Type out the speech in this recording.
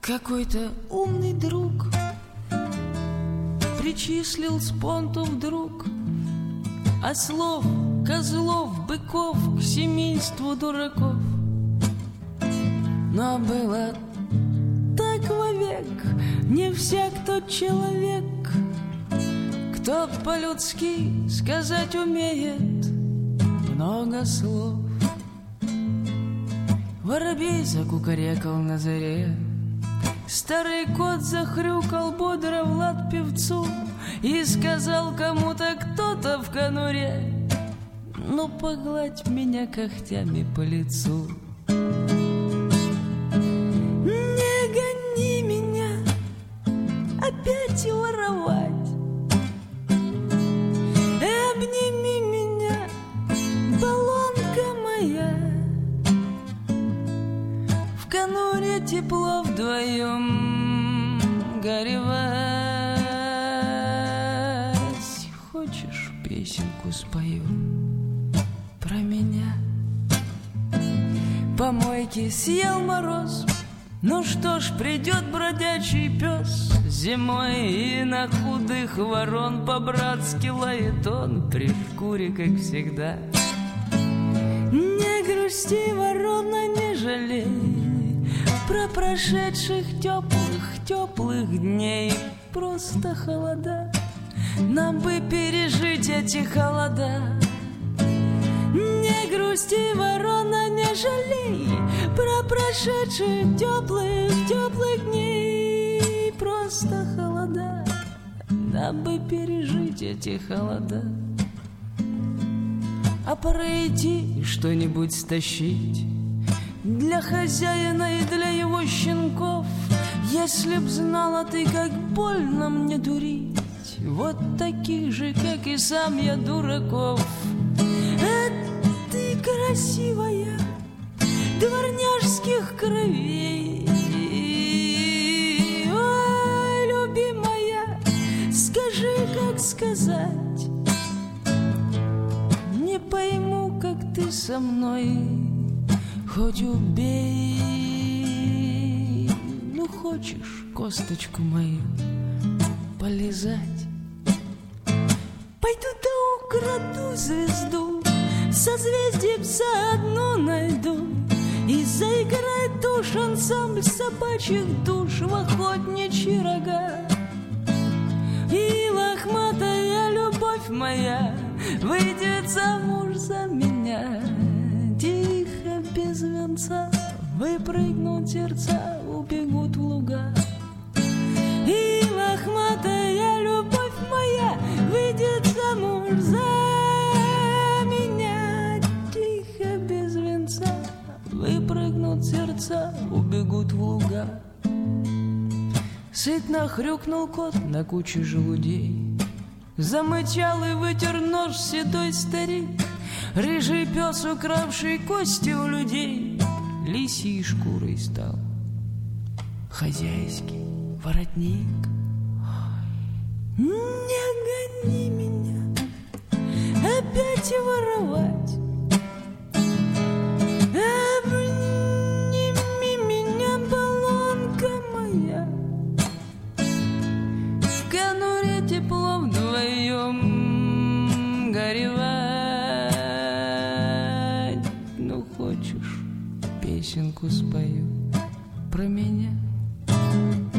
Какой-то умный друг причислил с понту вдруг ослов, козлов, быков к семейству дураков. Но было так вовек, не всяк тот человек, кто по-людски сказать умеет много слов. Воробей закукарекал на заре, старый кот захрюкал бодро в лад певцу и сказал кому-то кто-то в конуре: ну, погладь меня когтями по лицу. Не гони меня опять воровать, обними меня, баллонка моя. В конуре тепло вдвоем горевать. Хочешь, песенку спою про меня? Помойки съел мороз, ну что ж, придет бродячий пес зимой, и на худых ворон по-братски лает он при шкуре, как всегда. Не грусти, ворона, не жалей про прошедших теплых дней. Просто холода, нам бы пережить эти холода. Не грусти, ворона, не жалей про прошедших теплых дней. Просто холода, нам бы пережить эти холода. А пора идти что-нибудь стащить для хозяина и для его щенков. Если б знала ты, как больно мне дурить вот таких же, как и сам я, дураков. А ты красивая, дворняжских кровей. Ой, любимая, скажи, как сказать. Не пойму, как ты со мной, хоть убей. Ну, хочешь косточку мою полизать? Пойду да украду звезду, созвездием заодно найду, и заиграет уж ансамбль собачьих душ в охотничьи рога. И лохматая любовь моя выйдет замуж за меня. Тихо, без венца, выпрыгнут сердца, убегут в луга. И лохматая любовь моя выйдет замуж за меня. Тихо, без венца, выпрыгнут сердца, убегут в луга. Сытно хрюкнул кот на куче желудей, замычал и вытер нож седой старик. Рыжий пес, укравший кости у людей, лисьей шкурой стал хозяйский воротник. Не гони меня опять воровать, обними меня, баллонка моя. В конуре тепло вдвоем горевать. Ну, хочешь, песенку спою про меня?